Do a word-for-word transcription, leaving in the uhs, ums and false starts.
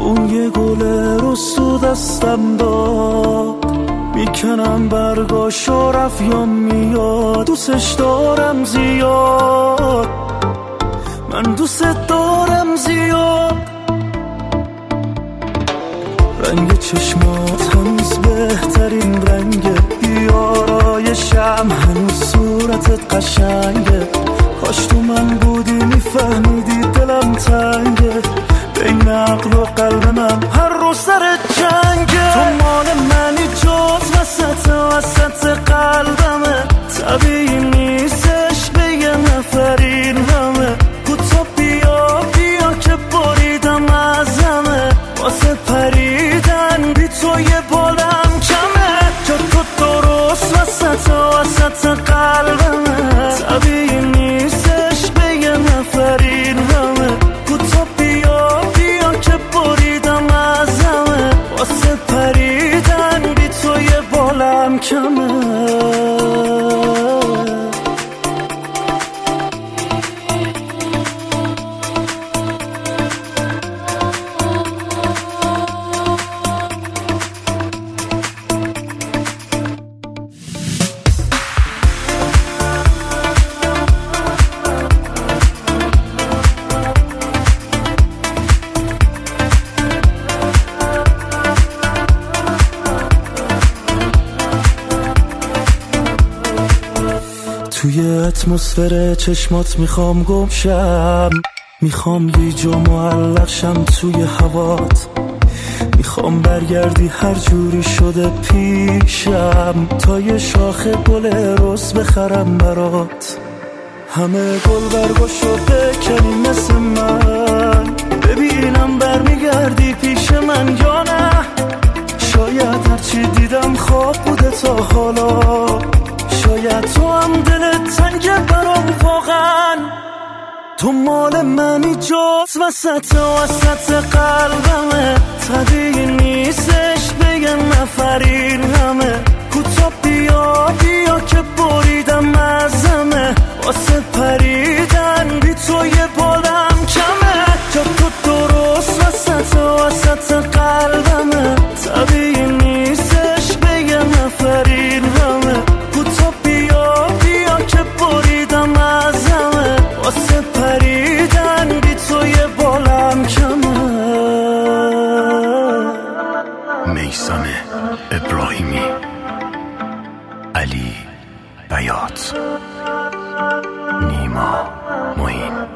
اون یه گل رسو دستم داد، میکنم برگاشو رفت یا میاد. دوستش دارم زیاد، من دوست دارم زیاد. رنگ چشمات هنوز بهترین رنگه، بیارایشم هنوز صورتت قشنگه. کاش تو من بودی میفهمیدی دلم تنگه، بین عقل و قلب من هر روز سر جنگه. تو مال منی جز وسط وسط قلبمه، طبیعی نیستش به یه نفر این همه. کوتا بیا بیا که بریدم ازمه، واسه پریدن بی تو یه بالم کمه. که تو درست وسط وسط قلبمه، طبیعی نیستش به یه نفر این همه. کوتا بیا بیا که بریدم ازمه، واسه پریدن بی تو یه بالم کمه. توی اتمسفر چشمات میخوام گم شم، میخوام بیجا معلق شم توی هوات. میخوام برگردی هر جوری شده پیشم، تا یه شاخه گل رس بخرم برات. همه گل برگاشو بکنی مثل من، ببینم برمیگردی پیش من یا نه. شاید هرچی دیدم خواب بوده تا حالا، شاید تو هم دلت تنگه برام واقعا. تو مال منی جز وسط وسط قلبمه، طبیعی نیستش به یه نفر این همه. کوتا بیا بیا که بریدم ازمه، واسه پریدن بی تو یه بالم کمه. که تو درست وسط وسط قلبمه، طبیعی نیستش به یه نفر این همه. کوتا بیا بیا که بریدم ازمه، واسه پریدن بی تو یه بالم کمه. میثم ابراهیمی، علی بیات، نیما معین.